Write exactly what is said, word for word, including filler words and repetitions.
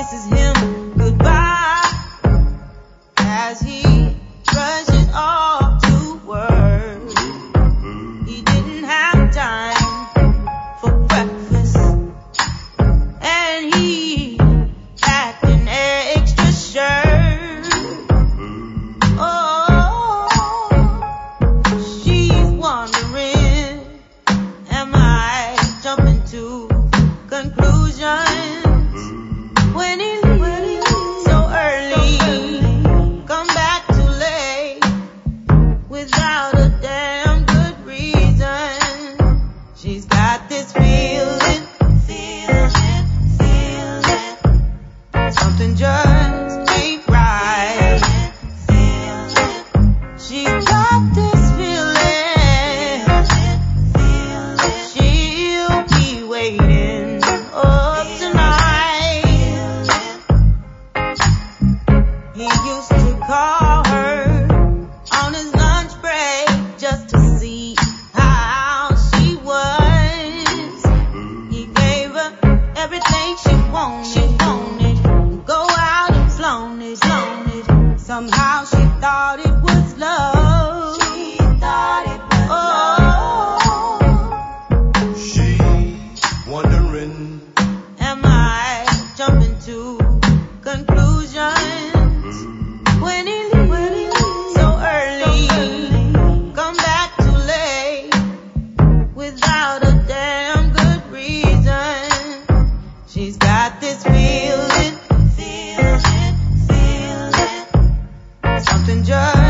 kisses him goodbye as he rushes off to work. He didn't have time for breakfast, and he packed an extra shirt. Oh, she's wondering, am I jumping to conclusions when he leaves so early, come back too late without a damn good reason? She's got this feeling, feeling, feeling, something just ain't right. She's got this feeling, she'll be waiting up tonight. He used to call her on his lunch break just to see how she was. He gave her everything she wanted, she wanted. Go out and flown it, flown it. Somehow she thought it was love. She thought it was love. She's wondering, Am I jumping to conclusions when he leaves so early, come back too late without a damn good reason? She's got this feeling, feeling, feeling, something just